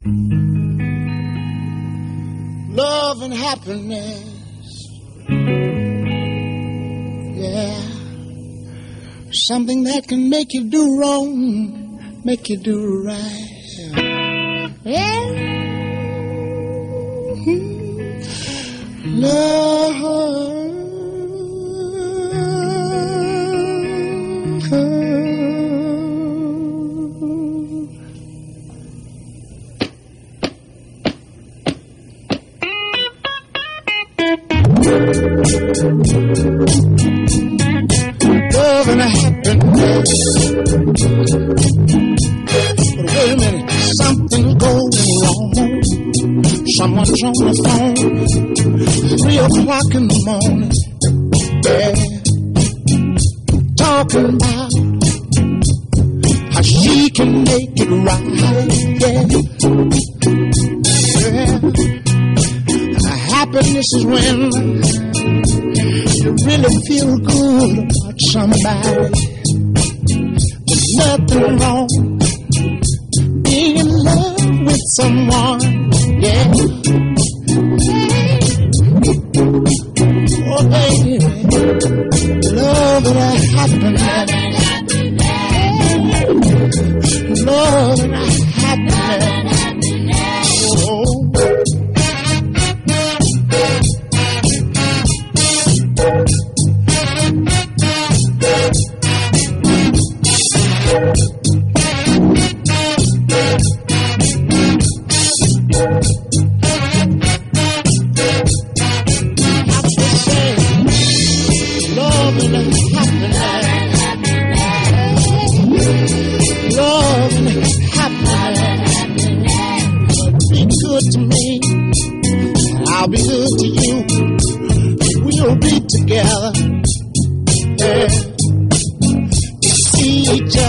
love and happiness. Yeah, something that can make you do wrong, make you do right. Yeah, love. Love and happiness. But wait a minute, something's going wrong. Someone's on the phone, 3 o'clock in the morning. Yeah, talking about how she can make it right. Yeah. Happiness is when you really feel good about somebody. There's nothing wrong being in love with someone. Yeah. Oh, baby, love and happiness. Love and happiness. Oh. To me, I'll be good to you. We'll be together. Yeah. See each